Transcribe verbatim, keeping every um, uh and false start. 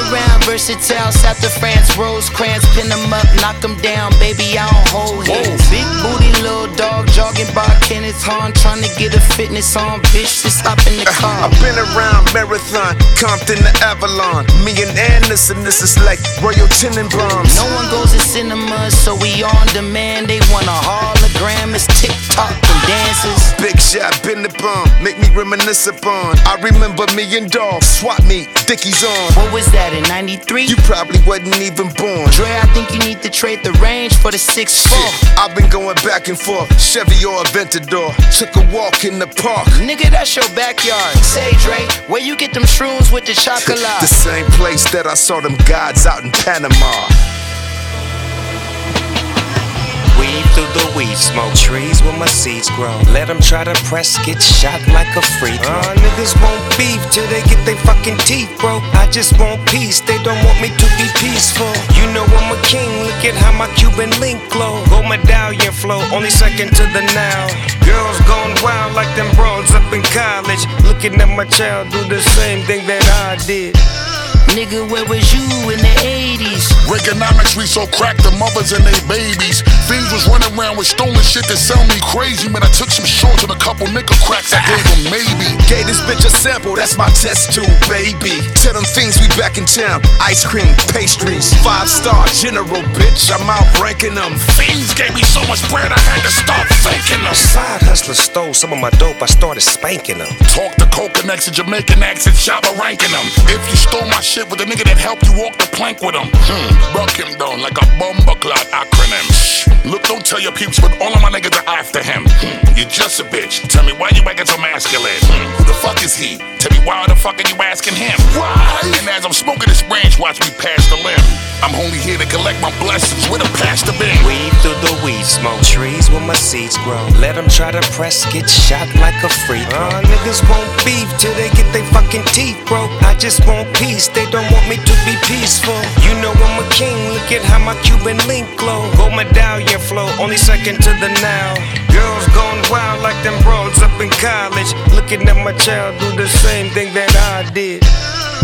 around, versatile, South of France, Rosecrans, pin them up, knock them down, baby, I don't hold hands. Big booty, little dog, jogging by Kenneth Hahn, trying to get a fitness on, bitch, just hop in the car. I've been around Marathon, Compton to Avalon. Me and Anderson, this is like Royal Tenenbaums. No one goes to cinemas, so we on demand. They want a hologram, it's TikTok and dances. Big shot, been the bomb, make me reminisce upon. I remember me and Dog, swap meet, Dickies on. What was that, in ninety-three? You probably wasn't even born. Dre, I think you need to trade the range for the six four. I've been going back and forth, Chevy or Aventador. Took a walk in the park. Nigga, that's your backyard. Say, Dre, where you get them shrooms with the chocolate? The same place that I saw them gods out in Panama. Weave through the weed smoke, trees where my seeds grow. Let them try to press, get shot like a free throw. Uh, niggas won't beef till they get their fucking teeth broke. I just want peace, they don't want me to be peaceful. You know I'm a king, look at how my Cuban link glow. Gold medallion flow, only second to the now. Girls gone wild like them broads up in college. Looking at my child do the same thing that I did. Nigga, where was you in the eighties? Reaganomics, we so cracked the mothers and they babies. Fiends was running around with stolen shit that sound me crazy. Man, I took some shorts and a couple nickel cracks, I gave them maybe. Gave this bitch a sample, that's my test tube, baby. Tell them things, we back in town. Ice cream, pastries, five star general, bitch, I'm out ranking them. Fiends gave me so much bread, I had to start thanking them. Side hustler stole some of my dope, I started spanking them. Talk to cocoa next to Jamaican accent, Shabba ranking them. If you stole my shit with the nigga that helped you walk the plank with him, hmm, broke him down like a bomber clot acronym. Shh. Look, don't tell your peeps, but all of my niggas are after him. Hmm. You're just a bitch. Tell me why you acting so masculine. Hmm. Who the fuck is he? Tell me why the fuck are you asking him? Why? And as I'm smoking this branch, watch me pass the limb. I'm only here to collect my blessings with a pastor bin. Weave through the weed smoke, trees where my seeds grow. Let them try to press, get shot like a free throw. Uh, niggas won't beef till they get their fucking teeth broke. I just want peace, they don't want me to be peaceful. You know I'm a king, look at how my Cuban link glow. Gold medallion flow, only second to the now. Girls gone wild like them broads up in college. Looking at my child do the same thing that I did.